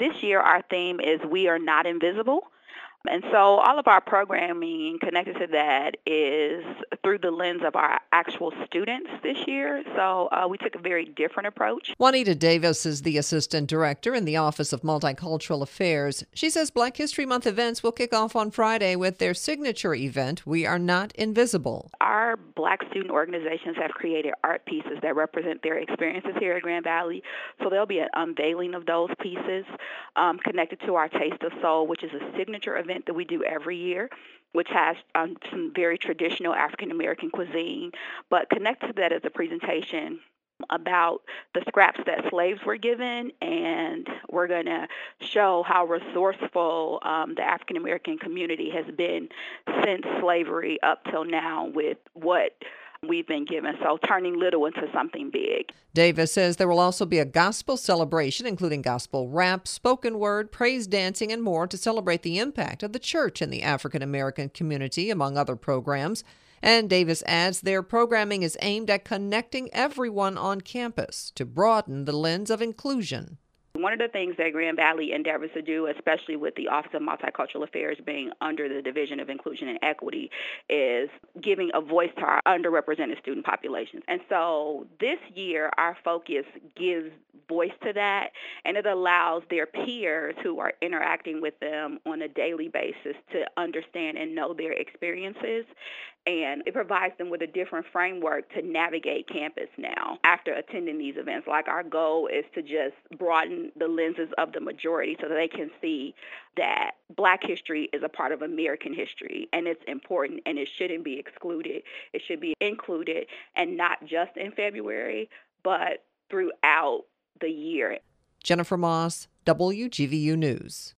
This year, our theme is We Are Not Invisible. And so all of our programming connected to that is through the lens of our actual students this year. So we took a very different approach. Juanita Davis is the assistant director in the Office of Multicultural Affairs. She says Black History Month events will kick off on Friday with their signature event, We Are Not Invisible. Our Black student organizations have created art pieces that represent their experiences here at Grand Valley. So there'll be an unveiling of those pieces connected to our Taste of Soul, which is a signature event that we do every year, which has some very traditional African-American cuisine. But connected to that is a presentation about the scraps that slaves were given, and we're going to show how resourceful the African-American community has been since slavery up till now with what we've been given, so turning little into something big. Davis says there will also be a gospel celebration, including gospel rap, spoken word, praise dancing, and more to celebrate the impact of the church in the African American community, among other programs. And Davis adds their programming is aimed at connecting everyone on campus to broaden the lens of inclusion. One of the things that Grand Valley endeavors to do, especially with the Office of Multicultural Affairs being under the Division of Inclusion and Equity, is giving a voice to our underrepresented student populations. And so this year, our focus gives voice to that, and it allows their peers who are interacting with them on a daily basis to understand and know their experiences. And it provides them with a different framework to navigate campus now after attending these events. Like, our goal is to just broaden the lenses of the majority so that they can see that Black history is a part of American history, and it's important, and it shouldn't be excluded. It should be included, and not just in February, but throughout the year. Jennifer Moss, WGVU News.